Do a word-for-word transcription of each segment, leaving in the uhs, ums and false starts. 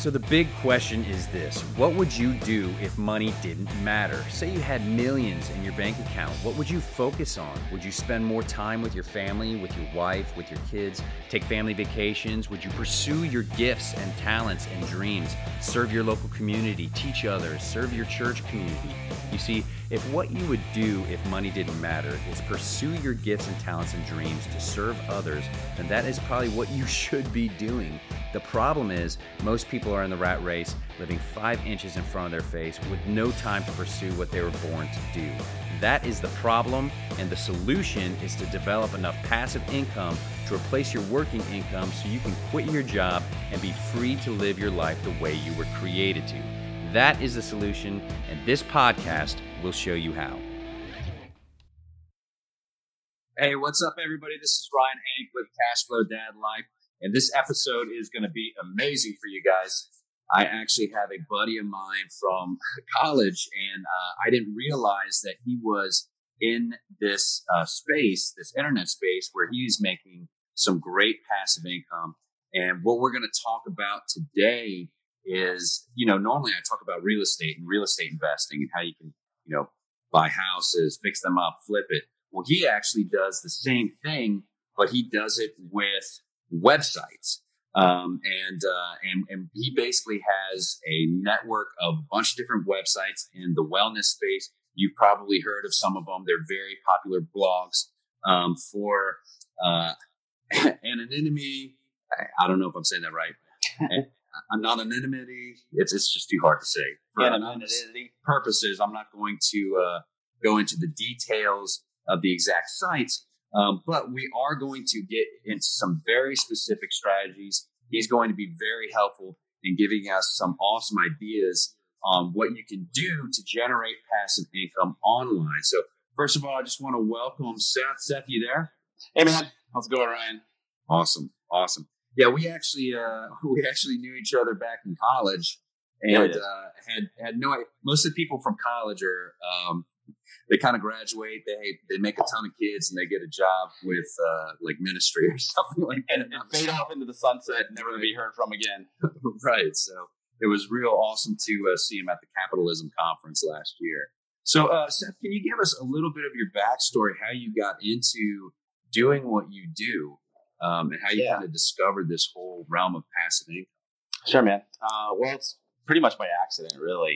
So the big question is this: what would you do if money didn't matter? Say you had millions in your bank account. What would you focus on? Would you spend more time with your family, with your wife, with your kids, take family vacations? Would you pursue your gifts and talents and dreams, serve your local community, teach others, serve your church community? You see, if what you would do if money didn't matter is pursue your gifts and talents and dreams to serve others, then that is probably what you should be doing. The problem is, most people are in the rat race, living five inches in front of their face with no time to pursue what they were born to do. That is the problem, and the solution is to develop enough passive income to replace your working income so you can quit your job and be free to live your life the way you were created to. That is the solution, and this podcast will show you how. Hey, what's up, everybody? This is Ryan Hank with Cashflow Dad Life, and this episode is going to be amazing for you guys. I actually have a buddy of mine from college, and uh, I didn't realize that he was in this uh, space, this internet space, where he's making some great passive income. And what we're going to talk about today is, you know, normally I talk about real estate and real estate investing and how you can, you know, buy houses, fix them up, flip it. Well, he actually does the same thing, but he does it with websites. Um, and, uh, and, and he basically has a network of a bunch of different websites in the wellness space. You've probably heard of some of them. They're very popular blogs, um, for, uh, anonymity. I, I don't know if I'm saying that right. Anonymity. It's, it's just too hard to say. For anonymity purposes, I'm not going to, uh, go into the details of the exact sites. Um, but we are going to get into some very specific strategies. He's going to be very helpful in giving us some awesome ideas on what you can do to generate passive income online. So first of all, I just want to welcome Seth. Seth, you there? Hey, man. How's it going, Ryan? Awesome. Awesome. Yeah, we actually uh, we actually knew each other back in college, and yeah, uh, had had no. Most of the people from college are um, they kind of graduate, they they make a ton of kids, and they get a job with uh, like ministry or something like that, and, and fade off into the sunset, never to be heard from again. Right. So it was real awesome to uh, see him at the Capitalism Conference last year. So uh, Seth, can you give us a little bit of your backstory, how you got into doing what you do? Um, and how you yeah. kind of discovered this whole realm of passive income. Sure, man. Uh, well, it's pretty much by accident, really.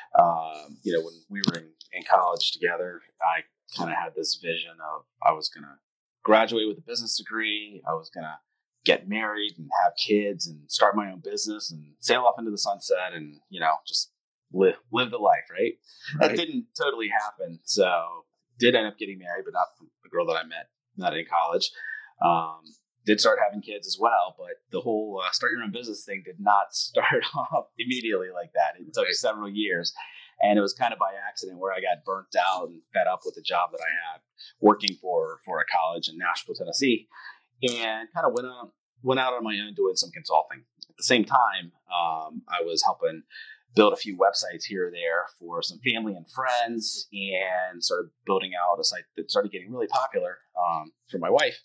Um, you know, when we were in, in college together, I kind of had this vision of I was going to graduate with a business degree. I was going to get married and have kids and start my own business and sail off into the sunset and, you know, just live live the life, right? right? That didn't totally happen. So did end up getting married, but not from the girl that I met, not in college. Um, Did start having kids as well, but the whole uh, start your own business thing did not start off immediately like that. It took several years, and it was kind of by accident where I got burnt out and fed up with the job that I had working for for a college in Nashville, Tennessee, and kind of went out went out on my own doing some consulting. At the same time, um, I was helping build a few websites here or there for some family and friends, and started building out a site that started getting really popular um, for my wife.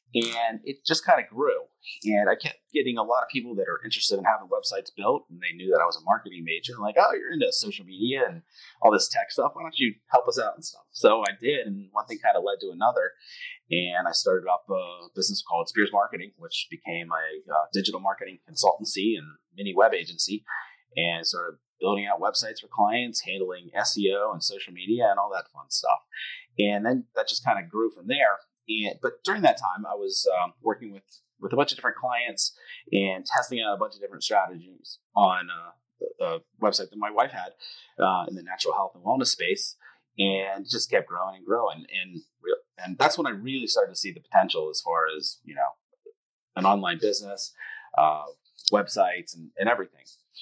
And it just kind of grew. And I kept getting a lot of people that are interested in having websites built. And they knew that I was a marketing major. Like, oh, you're into social media and all this tech stuff. Why don't you help us out and stuff? So I did. And one thing kind of led to another. And I started up a business called Spears Marketing, which became a uh, digital marketing consultancy and mini web agency. And started building out websites for clients, handling S E O and social media and all that fun stuff. And then that just kind of grew from there. And, but during that time, I was um, working with, with a bunch of different clients and testing out a bunch of different strategies on uh, the, the website that my wife had uh, in the natural health and wellness space, and it just kept growing and growing. And and that's when I really started to see the potential as far as, you know, an online business, uh, websites, and, and everything.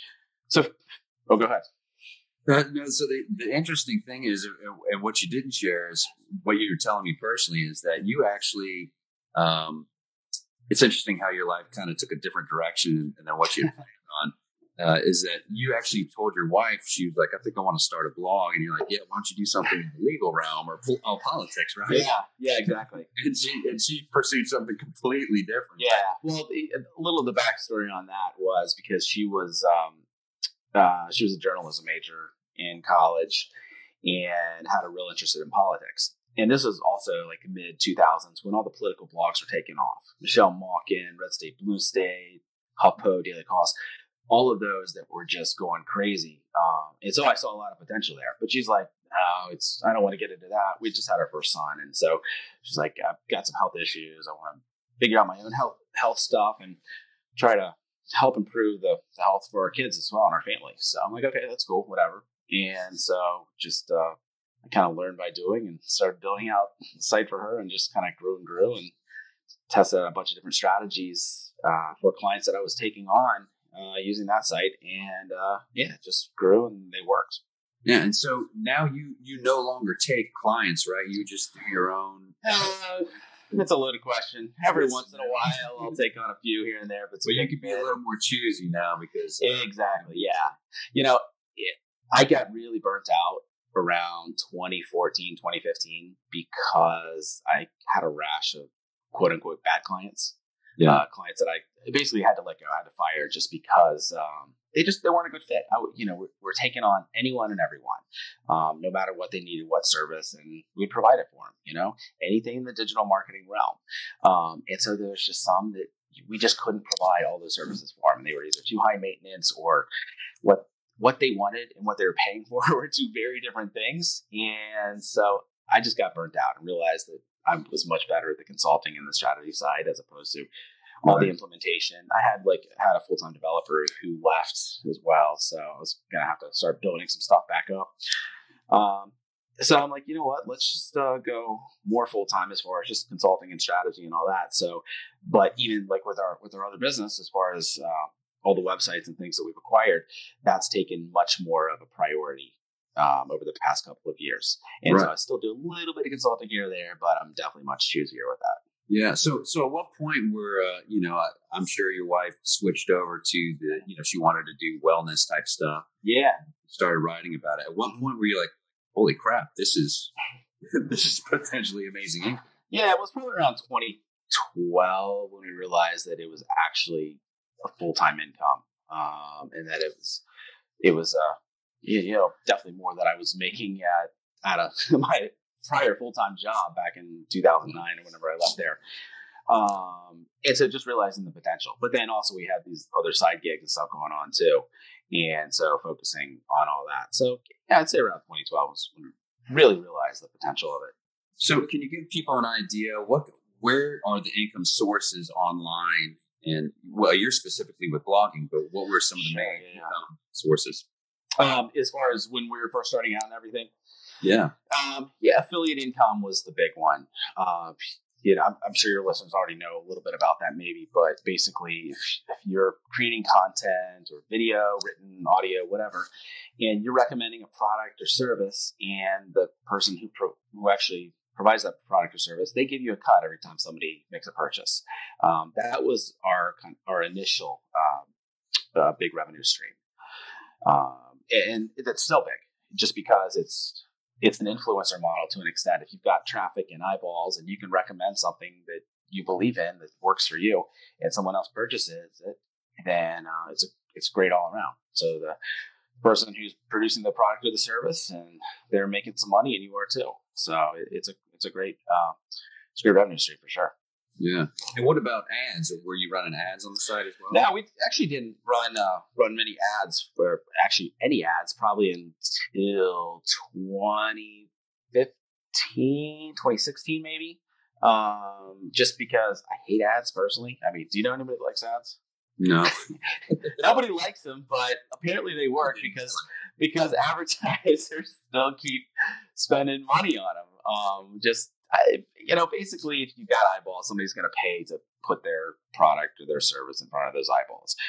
So, oh, go ahead. Uh, no, so the, the interesting thing is, and what you didn't share is what you're telling me personally is that you actually, um, it's interesting how your life kind of took a different direction than what you had planned on. uh, is that you actually told your wife, she was like, I think I want to start a blog. And you're like, yeah, why don't you do something in the legal realm or pol- oh, politics, right? Yeah, yeah, exactly. And she and she pursued something completely different. Yeah. Well, the, a little of the backstory on that was because she was um, uh, she was a journalism major in college and had a real interest in politics. And this was also like mid two thousands when all the political blogs were taking off. Michelle Malkin, Red State, Blue State, HuffPo, Daily Kos, all of those that were just going crazy. Um, and so I saw a lot of potential there. But she's like, no, it's I don't want to get into that. We just had our first son. And so she's like, I've got some health issues. I want to figure out my own health health stuff and try to help improve the, the health for our kids as well and our family. So I'm like, okay, that's cool, whatever. And so just uh, I kind of learned by doing and started building out the site for her and just kind of grew and grew and tested a bunch of different strategies uh, for clients that I was taking on uh, using that site. And uh, yeah, it just grew and they worked. Yeah, and so now you you no longer take clients, right? You just do your own. Uh, that's a loaded question. Every once in a while, I'll take on a few here and there, but But you can be a little more choosy now because uh, exactly, yeah. You know, it, I got really burnt out around twenty fourteen, twenty fifteen because I had a rash of quote unquote bad clients. Yeah. Uh, clients that I basically had to let go, I had to fire just because um, they just they weren't a good fit. I, you know, we're, we're taking on anyone and everyone, um, no matter what they needed, what service, and we provide it for them. You know, anything in the digital marketing realm. Um, and so there's just some that we just couldn't provide all those services for them. And they were either too high maintenance or what what they wanted and what they were paying for were two very different things. And so I just got burnt out and realized that I was much better at the consulting and the strategy side as opposed to all the implementation. I had like had a full-time developer who left as well. So I was going to have to start building some stuff back up. Um, so I'm like, you know what, let's just uh, go more full-time as far as just consulting and strategy and all that. So, but even like with our, with our other business, as far as uh, all the websites and things that we've acquired, that's taken much more of a priority um, over the past couple of years. And Right. so I still do a little bit of consulting here or there, but I'm definitely much choosier with that. Yeah. So, so at what point were, uh, you know, I, I'm sure your wife switched over to the, you know, she wanted to do wellness type stuff, Yeah. started writing about it. At what point were you like, holy crap, this is, this is potentially amazing income? Yeah, it was probably around twenty twelve when we realized that it was actually a full-time income, um, and that it was, it was, uh, you, you know, definitely more than I was making at at a, my prior full-time job back in two thousand nine or whenever I left there. Um, and so just realizing the potential, but then also we had these other side gigs and stuff going on too, and so focusing on all that. So yeah, I'd say around twenty twelve was when we really realized the potential of it. So can you give people an idea what, where are the income sources online? And well, you're specifically with blogging, but what were some of the Sure, main yeah. income sources? Um, as far as when we were first starting out and everything, Yeah. um, yeah, affiliate income was the big one. Uh, you know, I'm, I'm sure your listeners already know a little bit about that, maybe. But basically, if, if you're creating content or video, written, audio, whatever, and you're recommending a product or service, and the person who pro- who actually provides that product or service, they give you a cut every time somebody makes a purchase. Um, that was our our initial um, uh, big revenue stream. Um, and that's still big just because it's it's an influencer model to an extent. If you've got traffic and eyeballs and you can recommend something that you believe in that works for you and someone else purchases it, then uh, it's a, it's great all around. So the person who's producing the product or the service and they're making some money and you are too. So it, it's a it's a great uh, it's a great revenue stream for sure. Yeah. And what about ads? Or were you running ads on the site as well? No, we actually didn't run uh, run many ads, or actually any ads, probably until twenty fifteen, twenty sixteen maybe. Um, just because I hate ads personally. I mean, do you know anybody that likes ads? No. Nobody likes them, but apparently they work because because advertisers still keep spending money on them. Um, just I, you know, basically, if you got eyeballs, somebody's going to pay to put their product or their service in front of those eyeballs.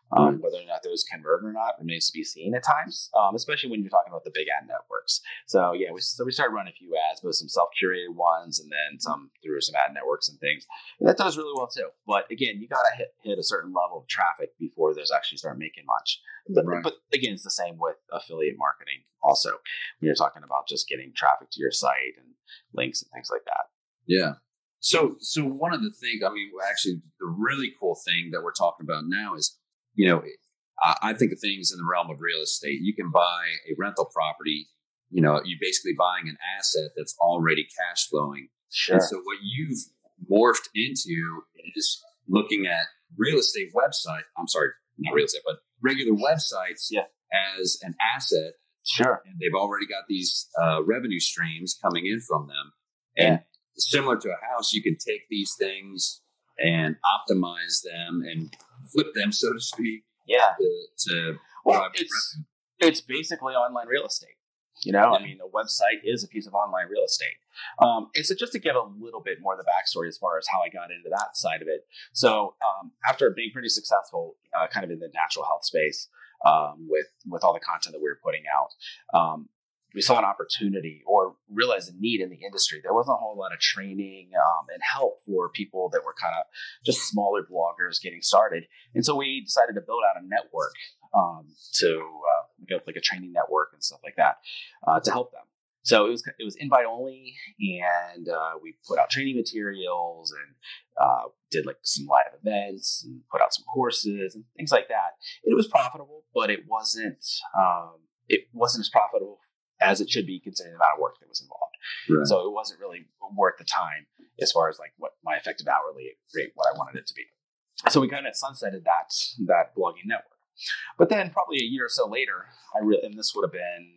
Um, Mm. Whether or not those convert or not remains to be seen at times, um, especially when you're talking about the big ad networks. So yeah, we so we started running a few ads, both some self-curated ones and then some through some ad networks and things. And that does really well too. But again, you gotta hit hit a certain level of traffic before those actually start making much. But, Right. but again, it's the same with affiliate marketing. Also, when you're talking about just getting traffic to your site and links and things like that. Yeah. So, so one of the things, I mean, actually, the really cool thing that we're talking about now is, you know, I, I think of things in the realm of real estate. You can buy a rental property. You know, you're basically buying an asset that's already cash flowing. Sure. And so, what you've morphed into is looking at real estate website. I'm sorry, not real estate, but regular websites Yeah. as an asset. Sure. And they've already got these uh, revenue streams coming in from them. And Yeah. similar to a house, you can take these things and optimize them and flip them, so to speak, Yeah. to, to Well, drive it's revenue. it's basically online real estate. You know, I Yeah. mean, a website is a piece of online real estate. Um, and so just to give a little bit more of the backstory as far as how I got into that side of it. So um, after being pretty successful uh, kind of in the natural health space um, with, with all the content that we were putting out, um, we saw an opportunity or realized a need in the industry. There wasn't a whole lot of training um, and help for people that were kind of just smaller bloggers getting started. And so we decided to build out a network um, to uh, like a training network and stuff like that uh, to help them. So it was it was invite only, and uh, we put out training materials and uh, did like some live events and put out some courses and things like that. It was profitable, but it wasn't um, it wasn't as profitable as it should be considering the amount of work that was involved. Right. So it wasn't really worth the time as far as like what my effective hourly rate, what I wanted it to be. So we kind of sunsetted that that blogging network. But then probably a year or so later, I really, and this would have been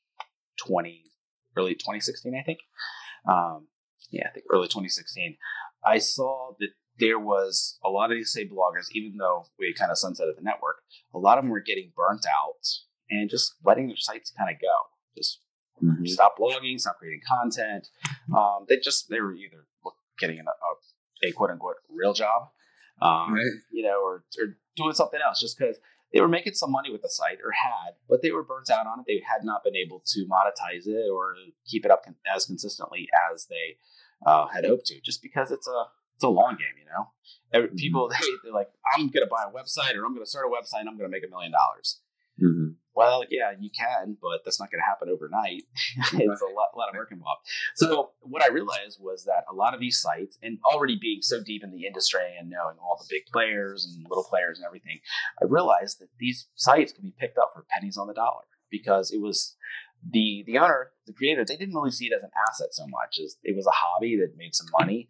twenty, early twenty sixteen, I think. Um, yeah, I think early twenty sixteen. I saw that there was a lot of these say bloggers, even though we kind of sunsetted the network, a lot of them were getting burnt out and just letting their sites kind of go. Just Mm-hmm. stop blogging, stop creating content. Um, they just, they were either getting a, a, a quote unquote real job, um, Right. you know, or, or doing something else just because they were making some money with the site or had, but they were burnt out on it. They had not been able to monetize it or keep it up con- as consistently as they uh, had hoped to, just because it's a, it's a long game, you know. Every, Mm-hmm. people, they, they're like, I'm going to buy a website or I'm going to start a website and I'm going to make a million dollars. Mm-hmm. Well, yeah, you can, but that's not going to happen overnight. It's a lot, lot of work involved. So what I realized was that a lot of these sites, and already being so deep in the industry and knowing all the big players and little players and everything, I realized that these sites could be picked up for pennies on the dollar because it was the the owner, the creator, they didn't really see it as an asset so much as it was a hobby that made some money,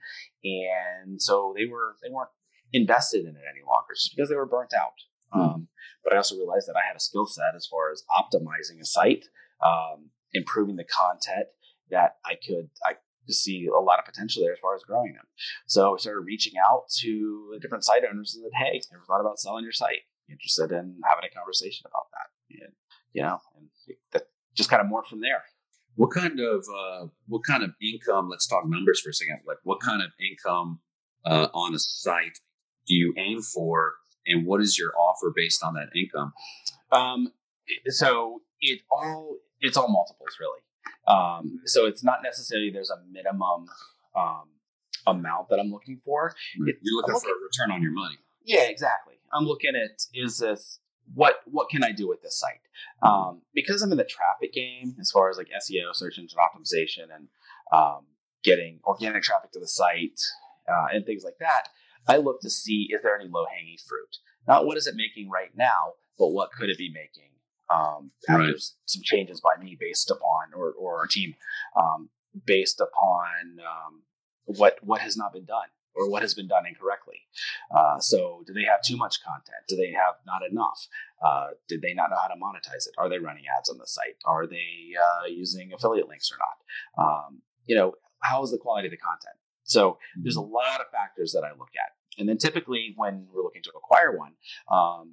and so they were they weren't invested in it any longer just because they were burnt out. Um, but I also realized that I had a skill set as far as optimizing a site, um, improving the content that I could, I could see a lot of potential there as far as growing them. So I started reaching out to different site owners and said, hey, ever thought about selling your site? Interested in having a conversation about that? And, you know, and that just kind of morphed from there. What kind of uh, what kind of income? Let's talk numbers for a second. Like, what kind of income uh, on a site do you aim for? And what is your offer based on that income? Um, so it all it's all multiples really. Um, so it's not necessarily there's a minimum um, amount that I'm looking for. It, You're looking I'm for a return on your money. Yeah, exactly. I'm looking at is this what what can I do with this site? Um, because I'm in the traffic game as far as like S E O, search engine optimization, and um, getting organic traffic to the site uh, and things like that. I look to see, is there any low-hanging fruit? Not what is it making right now, but what could it be making um, after Right. some changes by me based upon, or, or our team, um, based upon um, what what has not been done or what has been done incorrectly. Uh, so do they have too much content? Do they have not enough? Uh, did they not know how to monetize it? Are they running ads on the site? Are they uh, using affiliate links or not? Um, you know, how is the quality of the content? So there's a lot of factors that I look at. And then typically when we're looking to acquire one, um,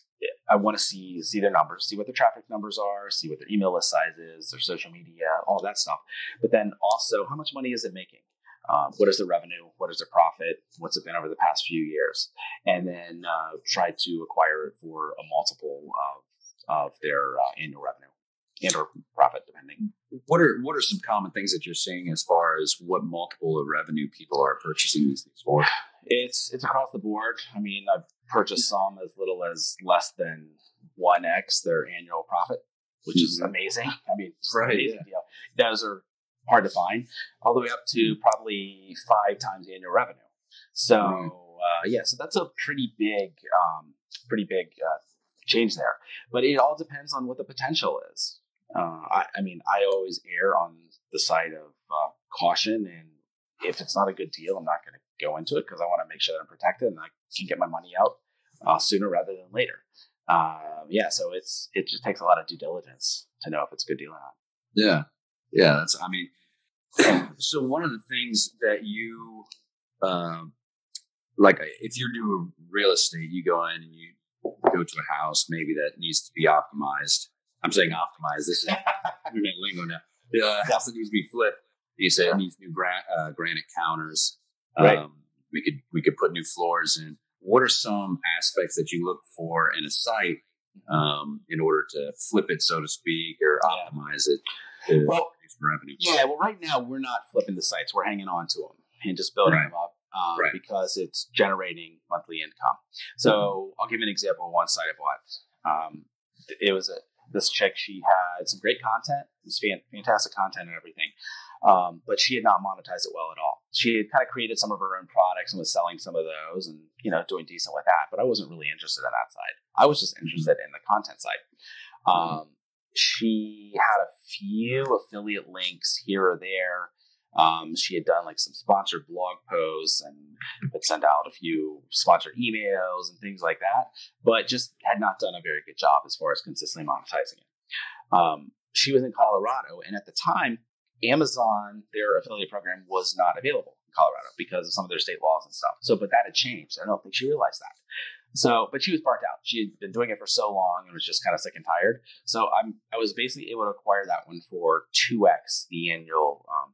I want to see see their numbers, see what their traffic numbers are, see what their email list size is, their social media, all that stuff. But then also, how much money is it making? Um, what is the revenue? What is the profit? What's it been over the past few years? And then uh, try to acquire it for a multiple of, of their uh, annual revenue and or profit, depending. What are what are some common things that you're seeing as far as what multiple of revenue people are purchasing these things for? It's it's across the board. I mean, I've purchased some as little as less than one x their annual profit, which is Mhm. amazing. I mean, it's Right, an amazing yeah. deal. Those are hard to find, all the way up to probably five times annual revenue. So Right. uh, yeah, so that's a pretty big, um, pretty big uh, change there. But it all depends on what the potential is. Uh, I, I mean, I always err on the side of uh, caution, and if it's not a good deal, I'm not going to go into it because I want to make sure that I'm protected and I can get my money out uh, sooner rather than later. Um, yeah, so it's it just takes a lot of due diligence to know if it's a good deal or not. Yeah. Yeah. That's, I mean, so one of the things that you, um, like if you're doing real estate, you go in and you go to a house maybe that needs to be optimized. I'm saying optimized. This is internet lingo now. The house that needs to be flipped. You say it needs new gra- uh, granite counters. Right. Um, we could we could put new floors in. What are some aspects that you look for in a site um, in order to flip it, so to speak, or Yeah. optimize it to Well, produce revenue? Yeah, well, right now we're not flipping the sites; we're hanging on to them and just building Right. them up um, Right. because it's generating monthly income. So I'll give you an example of one site I bought. Um, it was a this chick. She had some great content, it was fan, fantastic content and everything, um, but she had not monetized it well at all. She had kind of created some of her own products and was selling some of those, and you know, doing decent with that. But I wasn't really interested in that side. I was just interested in the content side. Um, She had a few affiliate links here or there. Um, she had done like some sponsored blog posts and had sent out a few sponsored emails and things like that, but just had not done a very good job as far as consistently monetizing it. Um, she was in Colorado, and at the time, Amazon, their affiliate program, was not available in Colorado because of some of their state laws and stuff. So, but that had changed. I don't think she realized that. So, but she was burnt out. She had been doing it for so long and was just kind of sick and tired. So I'm, I was basically able to acquire that one for two x the annual, um,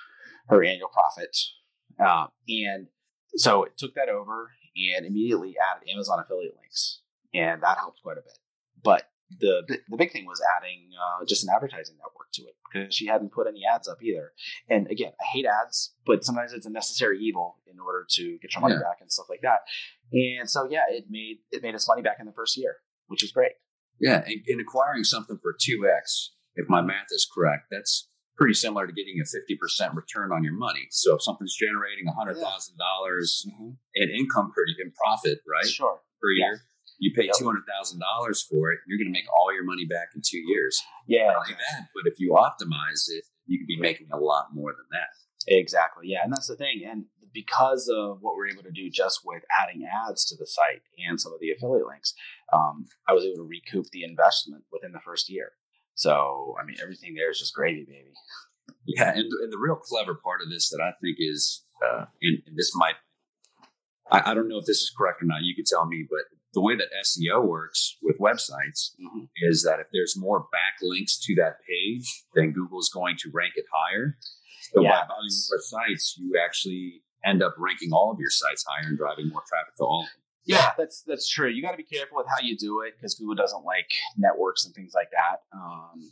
her annual profit. Uh, and so it took that over and immediately added Amazon affiliate links, and that helped quite a bit. But the the big thing was adding uh, just an advertising network to it because she hadn't put any ads up either. And again, I hate ads, but sometimes it's a necessary evil in order to get your money Yeah. back and stuff like that. And so, yeah, it made it made us money back in the first year, which is great. Yeah, and, and acquiring something for two x, if my math is correct, that's pretty similar to getting a fifty percent return on your money. So if something's generating one hundred thousand dollars Mm-hmm. in income per in profit, right, Sure. per Yeah. year, you pay Yep. two hundred thousand dollars for it, you're going to make all your money back in two years. Yeah. Not only that, but if you optimize it, you could be making a lot more than that. Exactly. Yeah. And that's the thing. And because of what we're able to do just with adding ads to the site and some of the affiliate links, um, I was able to recoup the investment within the first year. So, I mean, everything there is just gravy, baby. Yeah, and, and the real clever part of this that I think is, uh, and, and this might, I, I don't know if this is correct or not, you could tell me, but the way that S E O works with websites Mm-hmm. is that if there's more backlinks to that page, then Google's going to rank it higher. So Yeah, by buying more sites, you actually end up ranking all of your sites higher and driving more traffic to all of them. Yeah, that's that's true. You got to be careful with how you do it because Google doesn't like networks and things like that. Um,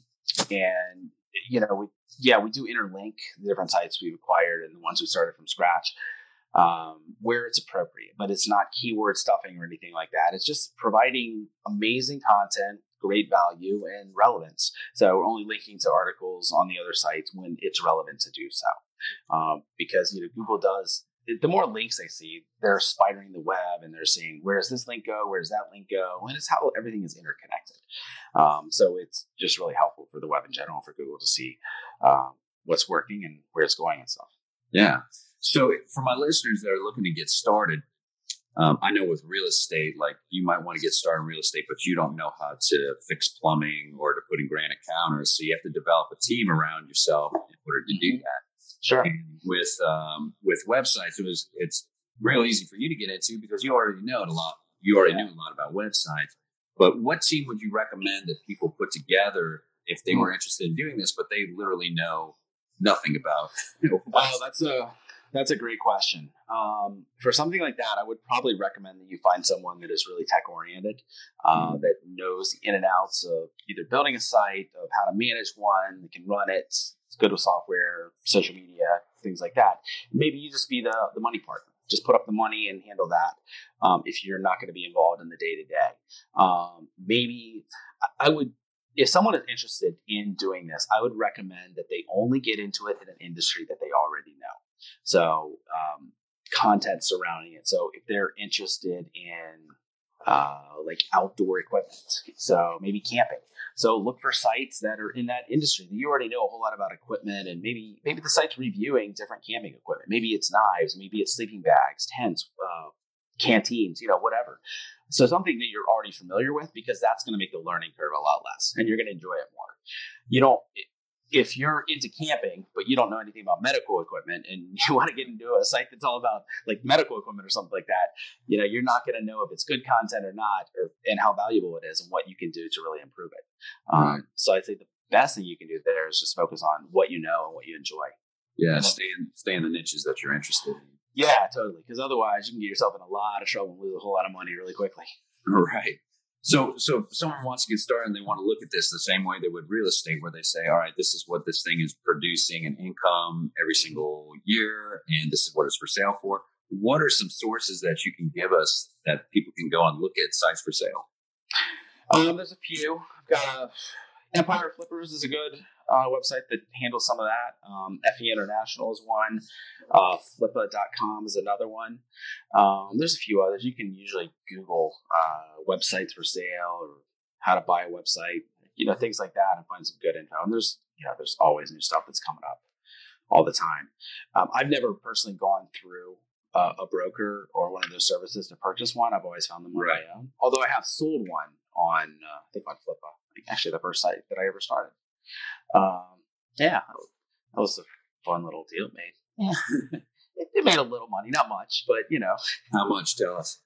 and you know, we yeah we do interlink the different sites we've acquired and the ones we started from scratch um, where it's appropriate, but it's not keyword stuffing or anything like that. It's just providing amazing content, great value, and relevance. So we're only linking to articles on the other sites when it's relevant to do so, um, because you know Google does. The more links they see, they're spidering the web and they're seeing where does this link go, where does that link go, and it's how everything is interconnected. Um, so it's just really helpful for the web in general for Google to see um, what's working and where it's going and stuff. Yeah. So for my listeners that are looking to get started, um, I know with real estate, like you might want to get started in real estate, but you don't know how to fix plumbing or to put in granite counters. So you have to develop a team around yourself in order to do that. Sure. And with um, with websites, it was it's real easy for you to get into because you already know it a lot. You already Yeah. knew a lot about websites. But what team would you recommend that people put together if they were interested in doing this, but they literally know nothing about? You know, Well, that's a That's a great question. Um, for something like that, I would probably recommend that you find someone that is really tech oriented, uh, Mhm. that knows the in and outs of either building a site, of how to manage one, that can run it, it's good with software, social media, things like that. Maybe you just be the, the money partner. Just put up the money and handle that um, if you're not going to be involved in the day to day. Maybe I would, if someone is interested in doing this, I would recommend that they only get into it in an industry that they already know. So, um, content surrounding it. So, if they're interested in uh, like outdoor equipment, so maybe camping. So, look for sites that are in that industry that you already know a whole lot about equipment, and maybe maybe the site's reviewing different camping equipment. Maybe it's knives, maybe it's sleeping bags, tents, uh, canteens, you know, whatever. So something that you're already familiar with, because that's going to make the learning curve a lot less, and you're going to enjoy it more. You don't. If you're into camping, but you don't know anything about medical equipment and you want to get into a site that's all about like medical equipment or something like that, you know, you're not going to know if it's good content or not, or and how valuable it is and what you can do to really improve it. Right. Um, so I think the best thing you can do there is just focus on what you know and what you enjoy. Yeah, And then- stay in, stay in the niches that you're interested in. Yeah, totally. Because otherwise you can get yourself in a lot of trouble and lose a whole lot of money really quickly. Right. So, so if someone wants to get started and they want to look at this the same way they would real estate, where they say, all right, this is what this thing is producing in income every single year, and this is what it's for sale for. What are some sources that you can give us that people can go and look at sites for sale? Um, there's a few. I've got a Empire Flippers is a good uh, website that handles some of that. Um, F E International is one. Uh, Flippa dot com is another one. Um, there's a few others. You can usually Google uh, websites for sale or how to buy a website, you know, things like that, and find some good info. And there's, you know, there's always new stuff that's coming up all the time. Um, I've never personally gone through uh, a broker or one of those services to purchase one. I've always found them on Right. my own. Although I have sold one on, uh, I think on Flippa, like actually the first site that I ever started. Um, yeah, that was a fun little deal it made. Yeah. it, it made a little money, not much, but you know, How much? Tell us.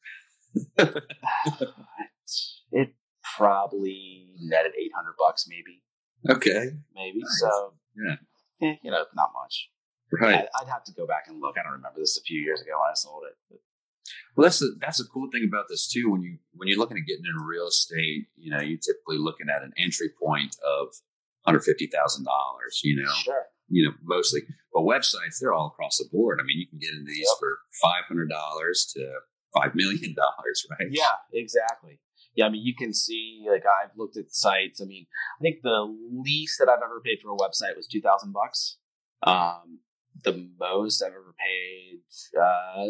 it probably netted eight hundred bucks, maybe, Okay. maybe. Nice. So, Yeah. eh, you know, not much. Right. I, I'd have to go back and look. I don't remember this a few years ago when I sold it. But Well, that's the that's a cool thing about this too. When you when you're looking at getting into real estate, you know, you're typically looking at an entry point of one hundred fifty thousand dollars. You know, sure. you know, mostly. But websites, they're all across the board. I mean, you can get into these Yep. for five hundred dollars to five million dollars, right? Yeah, exactly. Yeah, I mean, you can see, like, I've looked at sites. I mean, I think the least that I've ever paid for a website was two thousand bucks. Um, the most I've ever paid, uh,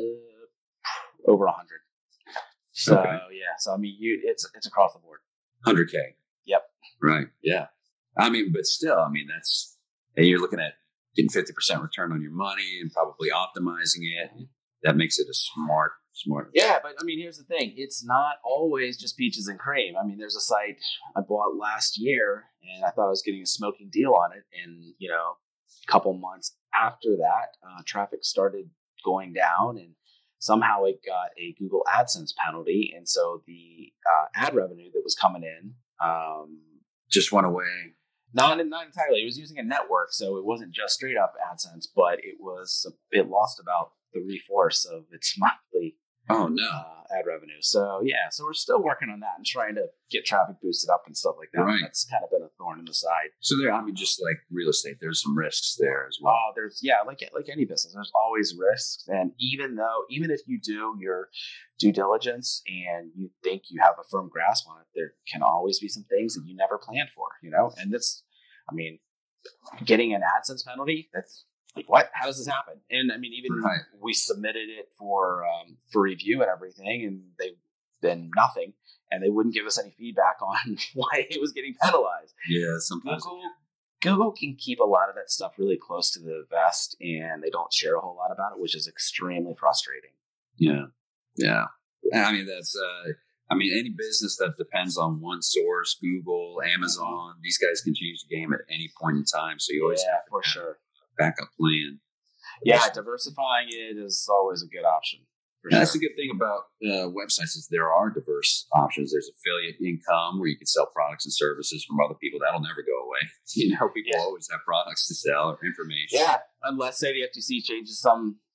over a hundred. So Okay. yeah, so I mean, you it's it's across the board. one hundred K. Yep. Right. Yeah. I mean, but still, I mean, that's, and you're looking at getting fifty percent return on your money and probably optimizing it. That makes it a smart, smart. Yeah, but I mean, here's the thing: it's not always just peaches and cream. I mean, there's a site I bought last year, and I thought I was getting a smoking deal on it, and you know, a couple months after that, uh, traffic started going down, and somehow it got a Google AdSense penalty, and so the uh, ad revenue that was coming in, um, Just went away. not not entirely. It was using a network, so it wasn't just straight up AdSense, but it was it lost about three fourths of its monthly Oh, no. uh, ad revenue. So yeah, so we're still working on that and trying to get traffic boosted up and stuff like that. Right. That's kind of been a thorn in the side. So there, I mean, just like real estate, there's some risks there as well. Oh, there's yeah, like like any business, there's always risks. And even though, even if you do your due diligence and you think you have a firm grasp on it, there can always be some things that you never planned for, you know. And this, I mean, getting an AdSense penalty, that's like, what? How does this happen? And I mean, even Right. we submitted it for um, for review and everything, and they then nothing, and they wouldn't give us any feedback on why it was getting penalized. Yeah, sometimes. Google Google can keep a lot of that stuff really close to the vest, and they don't share a whole lot about it, which is extremely frustrating. Yeah. Yeah. I mean, that's, uh, I mean, any business that depends on one source, Google, Amazon, these guys can change the game at any point in time. So you always Yeah, have to for have sure. a backup plan. Yeah, diversifying it is always a good option. For And that's sure. the good thing about uh, websites is there are diverse options. There's affiliate income where you can sell products and services from other people. That'll never go away. You know, people Yeah. always have products to sell or information. Yeah, unless say the F T C changes some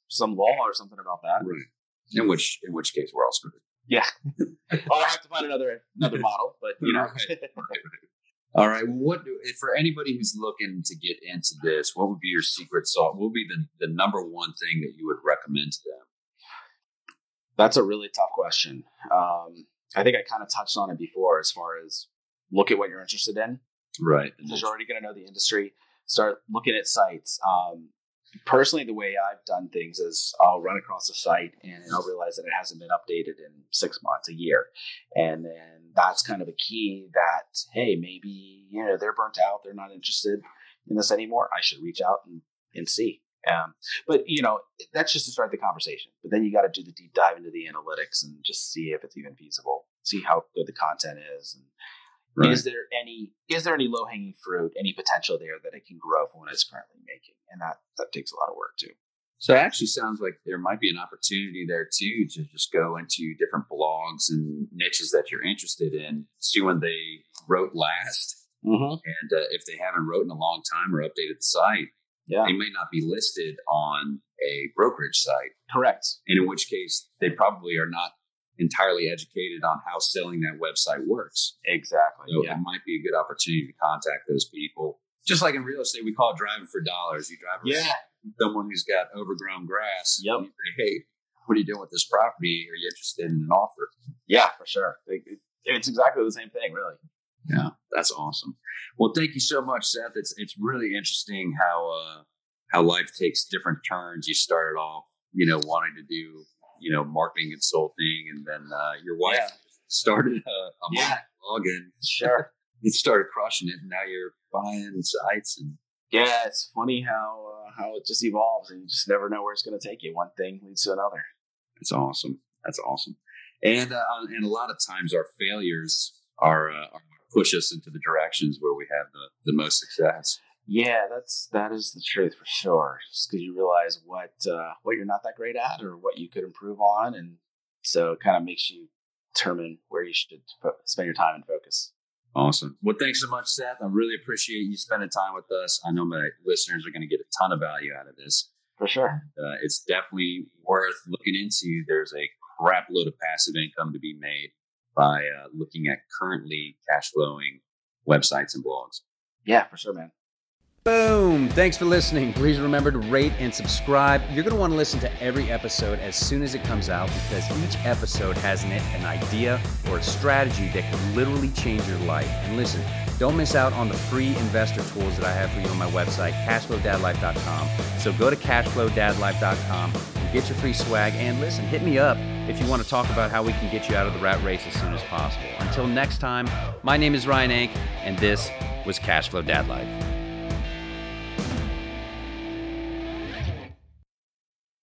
some law or something about that. Right. In which in which case we're all screwed. Yeah. Or I have to find another another model, but you know. Right. All right. Well, what do, for anybody who's looking to get into this, what would be your secret sauce? What would be the, the number one thing that you would recommend to them? That's a really tough question. Um, I think I kind of touched on it before as far as look at what you're interested in. Right. Because you're already going to know the industry. Start looking at sites. Um, personally, the way I've done things is I'll run across a site and I'll realize that it hasn't been updated in six months, a year. And then that's kind of a key that, hey, maybe, you know, they're burnt out. They're not interested in this anymore. I should reach out and, and see. Um, but, you know, that's just to start the conversation. But then you got to do the deep dive into the analytics and just see if it's even feasible, see how good the content is. And right. is there any is there any low-hanging fruit, any potential there that it can grow from what it's currently making? And that, that takes a lot of work, too. So it actually sounds like there might be an opportunity there, too, to just go into different blogs and niches that you're interested in, see when they wrote last. Mm-hmm. And uh, if they haven't wrote in a long time or updated the site, yeah. they may not be listed on a brokerage site. Correct. And in which case, they probably are not entirely educated on how selling that website works. Exactly. So yeah. it might be a good opportunity to contact those people. Just like in real estate, we call it driving for dollars. You drive yeah. someone who's got overgrown grass. Yep. And you say, hey, what are you doing with this property? Are you interested in an offer? Yeah, for sure. It's exactly the same thing, really. Yeah, that's awesome. Well, thank you so much, Seth. It's it's really interesting how uh, how life takes different turns. You started off, you know, wanting to do, you know, marketing consulting, and then uh, your wife yeah. started a, a yeah. blog, and sure, you started crushing it, and now you're buying sites. And yeah, it's funny how uh, how it just evolves, and you just never know where it's going to take you. One thing leads to another. That's awesome. That's awesome. And uh, and a lot of times our failures are, uh, are push us into the directions where we have the, the most success. Yeah, that's that is the truth for sure. Just because you realize what uh, what you're not that great at, or what you could improve on, and so it kind of makes you determine where you should fo- spend your time and focus. Awesome. Well, thanks so much, Seth. I really appreciate you spending time with us. I know my listeners are going to get a ton of value out of this. For sure. Uh, it's definitely worth looking into. There's a crap load of passive income to be made by uh, looking at currently cash flowing websites and blogs. Yeah, for sure, man. Boom! Thanks for listening. Please remember to rate and subscribe. You're going to want to listen to every episode as soon as it comes out, because each episode has in it an idea or a strategy that could literally change your life. And listen, don't miss out on the free investor tools that I have for you on my website, cashflow dad life dot com. So go to cashflow dad life dot com and get your free swag. And listen, hit me up if you want to talk about how we can get you out of the rat race as soon as possible. Until next time, my name is Ryan Ank, and this was Cashflow Dad Life.